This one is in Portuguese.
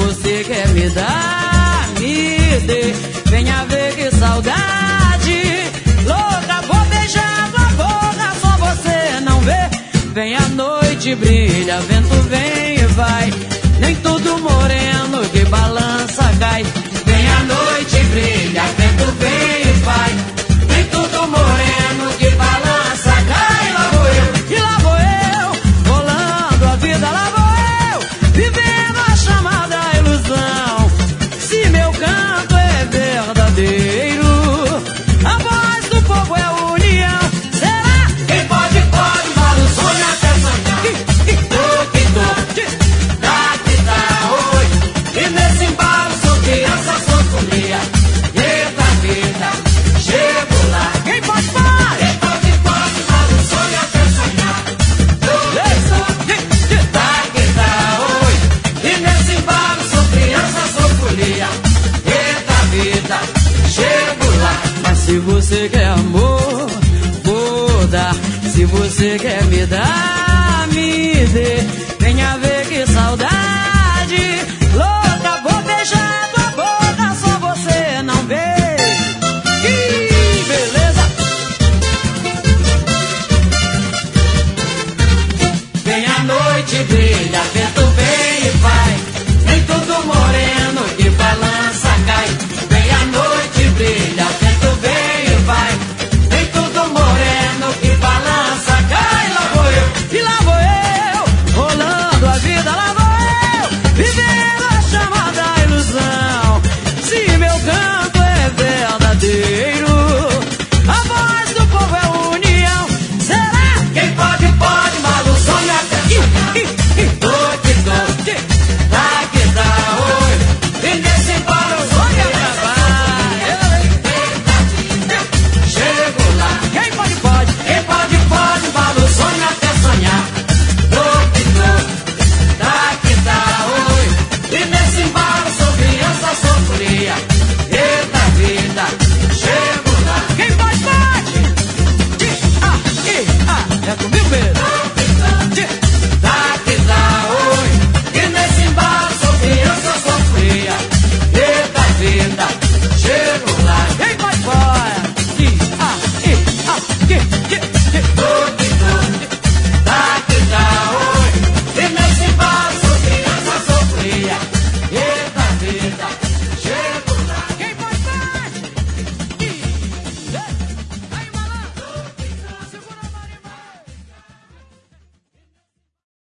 você quer me dar, me dê. Venha ver que saudade louca, vou beijar tua boca, só você não vê. Vem a noite, brilha, vento vem e vai, nem tudo moreno que balança cai. Vem a noite, brilha, vento vem e vai, nem tudo moreno que balança cai. Lá vou eu, e lá vou eu, rolando a vida, lá vou eu, vivendo a chamada ilusão. Se meu canto é verdadeiro, a voz do povo é união. Será? Quem pode, mas o sonho até sonhar. Da guitarra, oi. E nesse embalo sou criança, sou folia. Eita vida, chego lá. Quem pode, mas o sonho até sonhar. Da guitarra, oi. E nesse embalo sou criança, sou folia. Eita vida, chego lá. Mas se você quer amor, vou dar. Se você quer me dar, me dê.